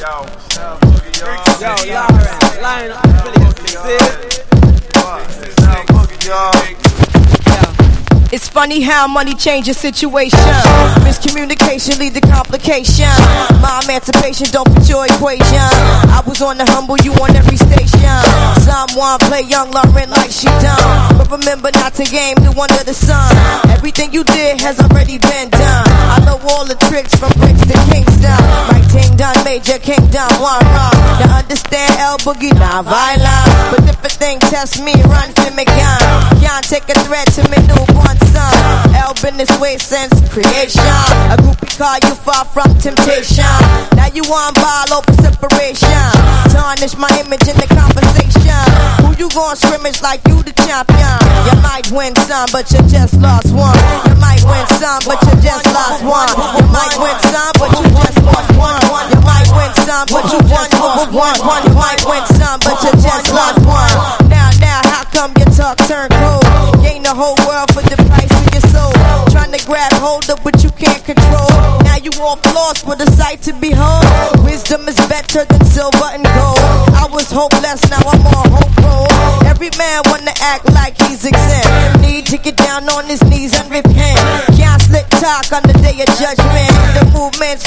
It's funny how money changes situation. Miscommunication lead to complication. My emancipation don't fit your equation. I was on the humble, you on every station. Someone play young Lauren like she done, but remember not to game the one under the sun. Everything you did has already been done. I know all the tricks from bricks to Kingston. My ting done, major kingdom, one wrong. Now understand L Boogie, not violent, but different thing test me, run to me gun. Can't take a threat to me newborn son. L been this way since creation. A groupie call you far from temptation. Now you on ball over separation. Tarnish my image in the conversation. Who you gon' scrimmage like you the champion? You might win some, but you just lost one. You might win some, but you just lost one. You might win some, but you just lost one. You might win some, but you just lost one. You might win some, but you just lost one. Now, how come your talk turn cold? Gain the whole world for the price of your soul. Trying to grab hold of what you can't control. Now you all lost with a sight to behold. Wisdom is better than silver and gold. I was hopeless, now I'm on hope roll. Every man wanna act like he's exempt. Need to get down on his knees and repent. Can't slick talk on the day of judgment. The movement's